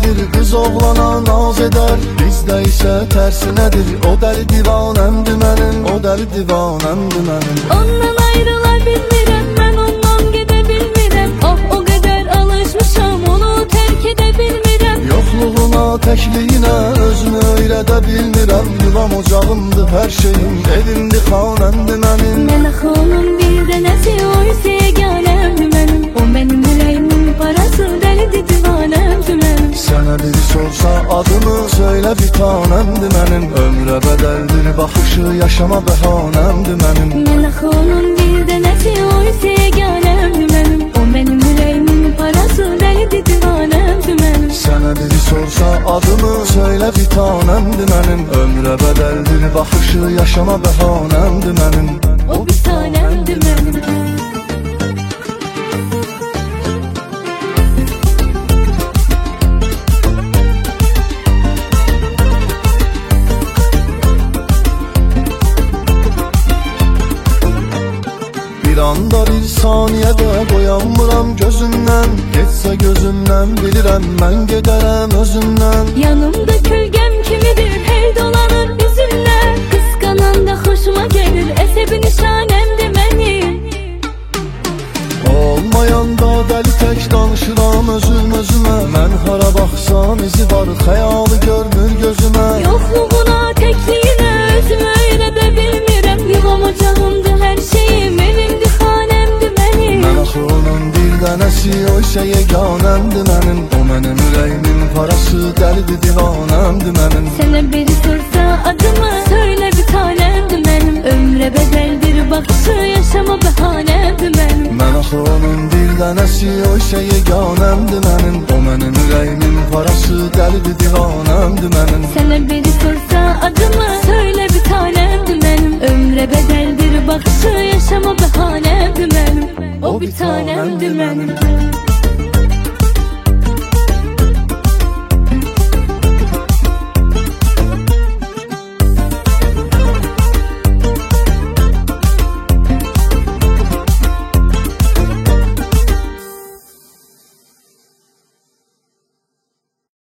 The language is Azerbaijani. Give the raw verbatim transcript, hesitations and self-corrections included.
bir qız oğlana naz edər, bizdə isə tərsinədir. O dəli divanəmdir mənim, o dəli divanəmdir mənim. Ondan ayrıla bilmirəm, mən ondan gedə bilmirəm. Oh, o qədər alışmışam, onu tərk edə bilmirəm. Yoxluğuna, təkliyinə özümü öyrədə bilmirəm. Yuvam ocağımdır, hər şeyim, evimdir, xanəmdir mənim. Mən axı onun bir dənəsi, o isə yeganəmdir mənim. O mənim ürəyimin parası, dəlidir, divanəmdir mənim. Sənə biri sorsa adımı, söylə bir tanəmdir mənim. Ömrə bədəldir baxışı, yaşama bəhanəmdir mənim. Mən axı onun bir dənəsi, o isə yeganəmdir mənim. O mənim ürəyimin parası, dəlidir, divanəmdir mənim. Sənə biri sorsa adımı, söylə bir tanəmdir mənim. Ömrə bədəldir baxışı, yaşama bəhanəmdir mənim. O bir tanəmdir mənim. Bir anda bir saniyədə qoyanmıram gözümdən. Getsə gözümdən bilirəm, mən gedərəm özümdən. Yanımda kölgəm kimidir, hey dolanır üzümdən. Qısqananda xoşuma gəlir, əsəbi nişanəmdir mənim. Olmayanda dəli tək danışıram özüm özümə. Mən hara baxsam izi var, xəyalı görmür gözümə. Yoxluğuna, təkliyinə özümü öyrədə bilmirəm. Yuvam ocağımdır, hər şeyim, evimdir, xanəmdir mənim. Mən axı onun bir dənəsi, o isə yeganəmdir mənim. O mənim ürəyimin parası, dəlidir, divanəmdir mənim. Sənə biri sorsa adımı, söylə bir tanəmdir mənim. Ömrə bədəldir baxışı, yaşama bəhanəmdir mənim. Mən axı onun bir dənəsi, o isə yeganəmdir mənim. O mənim ürəyimin parası, dəlidir, divanəmdir mənim. Sənə biri sorsa adımı, söylə bir tanəmdir mənim. Ömrə bədəldir baxışı, yaşama bəhanəmdir mənim. O bir tanəmdir mənim.